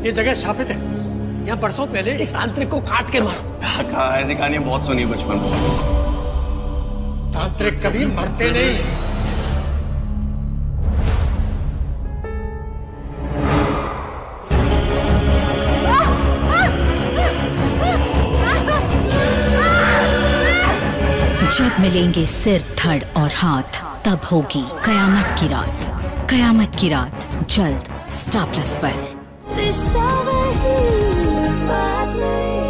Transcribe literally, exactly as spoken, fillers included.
ये जगह शापित है। यहाँ बरसों पहले एक तांत्रिक को काट के मारा। काका ऐसी कहानी बहुत सुनी बचपन में। तांत्रिक कभी मरते नहीं। जब मिलेंगे सिर, धड़ और हाथ, तब होगी कयामत की रात। कयामत की रात जल्द स्टार प्लस पर। रिश्ता वही बात नहीं।